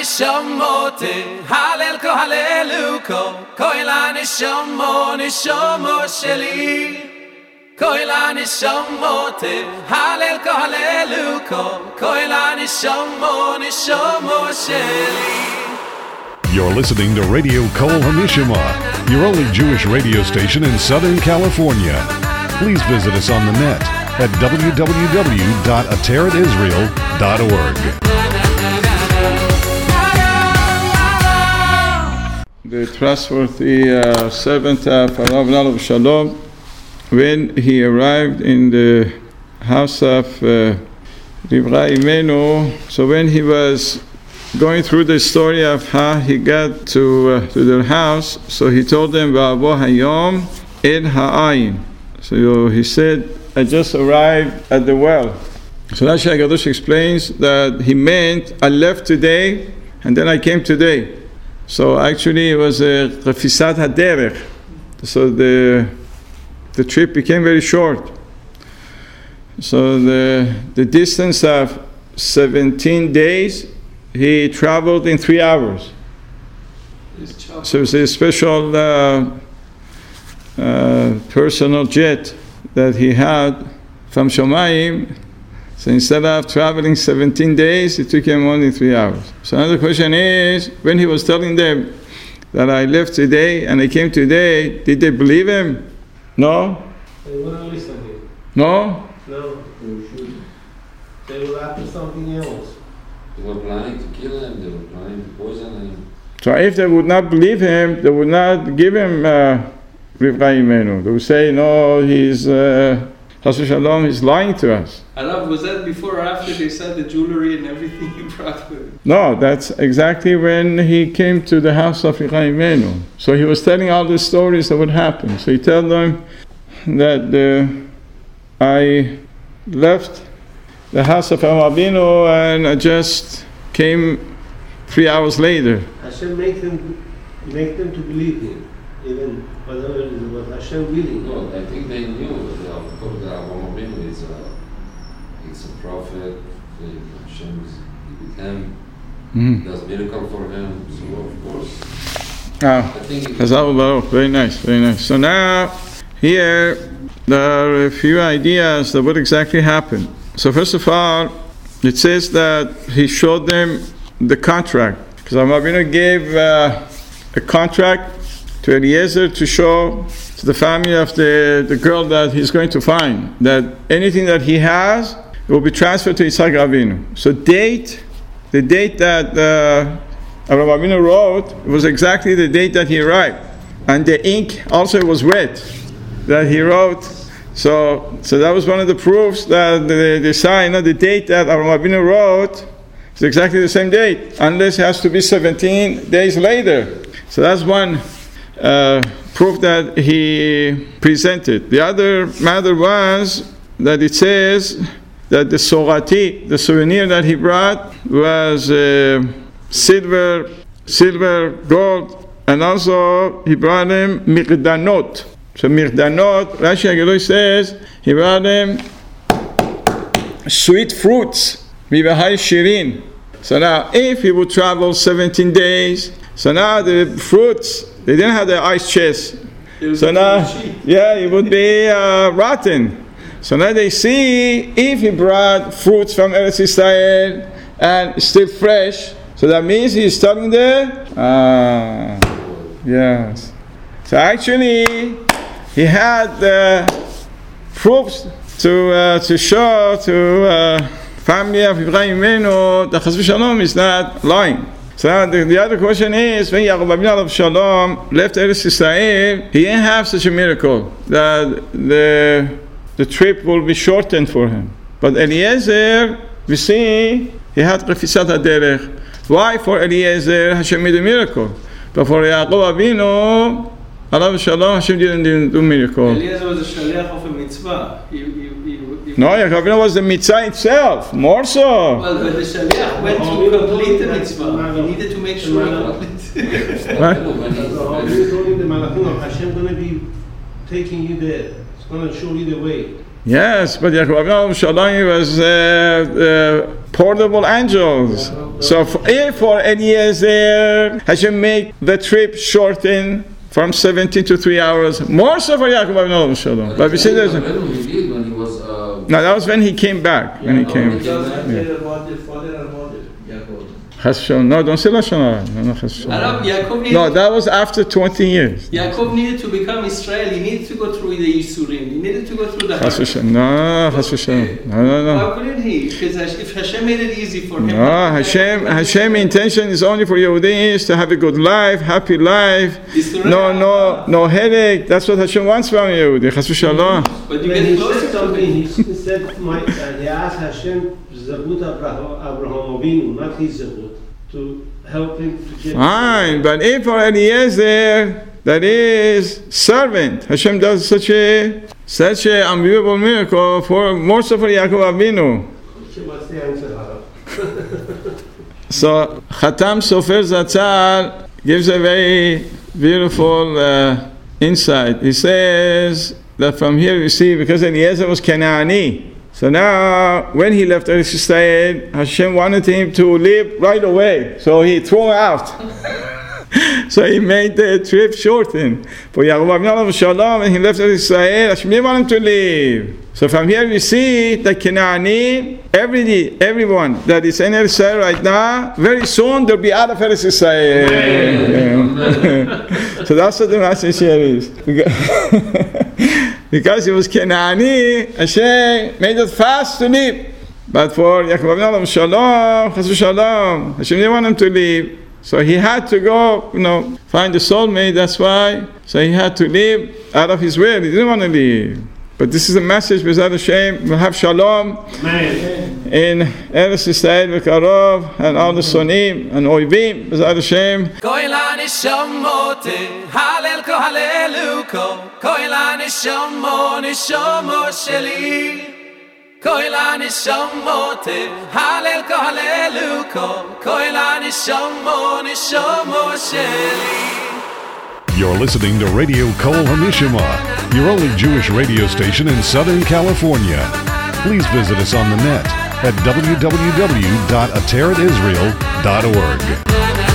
nishamote halel ko haleluko koila nishomo sheli koila nishamote halel ko haleluko koila nishomo sheli. You're listening to Radio Kol Hamishama, your only Jewish radio station in Southern California. Please visit us on the net at www.ateratisrael.org. The trustworthy servant of Alav Shalom, when he arrived in the house of Rivka Imenu, so when he was going through the story of how he got to their house, so he told them, Va'avo hayom el ha'ayin. So he said, I just arrived at the well. So Rashi HaKadosh explains that he meant, I left today, and then I came today. So actually it was a Rafisat HaDerech. So the trip became very short. So the distance of 17 days, he traveled in 3 hours. So it was a special personal jet that he had from Shomayim. So instead of traveling 17 days, it took him only 3 hours. So another question is, when he was telling them that I left today and I came today, did they believe him? No? They wouldn't listen to him. No? No, they should. They would after something else. They were planning to kill him, they were planning to poison him. So if they would not believe him, they would not give him Rivka Imenu. They would say, no, he's Chas v'Shalom, he's lying to us. Alav, was that before or after they said the jewelry and everything he brought with him? No, that's exactly when he came to the house of Rivka Imenu. So he was telling all the stories that would happen. So he told them that I left the house of Avinu and I just came 3 hours later. Hashem make them to believe him, even whatever it was Hashem willing. No, I think they knew that Avraham Avinu is a prophet. Hashem is with him. Does miracle for him. So of course. I think Very nice, very nice. So now here there are a few ideas that what exactly happened. So first of all, it says that he showed them the contract. Because Avinu gave a contract to Eliezer to show to the family of the girl that he's going to find, that anything that he has will be transferred to Yitzhak Avinu. So the date that Avraham Avinu wrote was exactly the date that he arrived. And the ink also was wet that he wrote. So that was one of the proofs that the sign, the date that Avraham Avinu wrote is exactly the same date, unless it has to be 17 days later. So that's one proof that he presented. The other matter was that it says that the sorati, the souvenir that he brought, was silver, gold, and also he brought him mirdanot. So mirdanot, Rashi HaKadosh says, he brought him sweet fruits, vivahai shirin. So now, if he would travel 17 days, so now the fruits, they didn't have the ice chest. So now, it would be rotten. So now they see, if he brought fruits from Eretz Yisrael and still fresh, so that means he's studying there. Yes. So actually, he had proofs to show to family of Ibrahim Imenu that Chas v'Shalom is not lying. So the other question is, when Yaakov Avinu Alav Shalom left Eretz Yisrael, he didn't have such a miracle that the trip will be shortened for him. But Eliezer, we see, he had Rafisat HaDerech. Why for Eliezer Hashem made a miracle? But for Yaakov Avinu Alav Shalom, Hashem didn't do miracle. Eliezer was a shaliach of a mitzvah. No, Yaakov Avinu was the mitzvah itself, more so. Well, but the shaliach went to complete the mitzvah. He needed to make sure he completed. Right? Hashem going to be taking you there. It's going to show you the way. Yes, but Yaakov Avinu Shalom was portable angels. So if for Eliezer, Hashem make the trip shorten from 17 to 3 hours, more so for Yaakov Avinu Shalom. But we see there's he did when he was. no, that was when he came back. When he came. No, don't say Lashon Hara. No, that was after 20 years. Yaakov needed to become Israel. He needed to go through the Yisurim. He needed to go through the No. Why couldn't he? Because if Hashem made it easy for him. No, Hashem intention is only for Yehudim to have a good life, happy life. No headache. That's what Hashem wants from Yehudi. Chas v'shalom. But you get closer to him. He said, he asked Hashem, Zabut Abraham Avinu, not his Zabut, to help him to get... Fine, but if for Eliezer, that is servant, Hashem does such a unbelievable miracle for more so for Yaakov Avinu. What's the answer, Hara? So Khatam Sofer Zatzal gives a very beautiful insight. He says that from here we see, because Eliezer was Canaani, so now when he left Eretz Yisrael, Hashem wanted him to leave right away, so he threw him out. So he made the trip shorten. For Yaakov Avinu Shalom, when he left Eretz Yisrael, Hashem didn't want him to leave. So from here we see that Canaani, everyone that is in Eretz Yisrael right now, very soon they'll be out of Eretz Yisrael. So that's what the message here is. Because he was Canaani, Hashem made it fast to leave. But for Yaakov Avinu Shalom, Chas v'Shalom, Hashem didn't want him to leave. So he had to go, find a soulmate, that's why. So he had to leave out of his will. He didn't want to leave. But this is a message, B'ezrat Hashem, we'll have Shalom in Eretz Yisrael, V'karov, and all the Sonim, and Oivim, B'ezrat Hashem. Koila nishamote, halel ko haleluko, koila nishomo sheli. Koila nishamote, halel ko haleluko, koila nishomo sheli. You're listening to Radio Kol HaNishama, your only Jewish radio station in Southern California. Please visit us on the net at www.ateratisrael.org.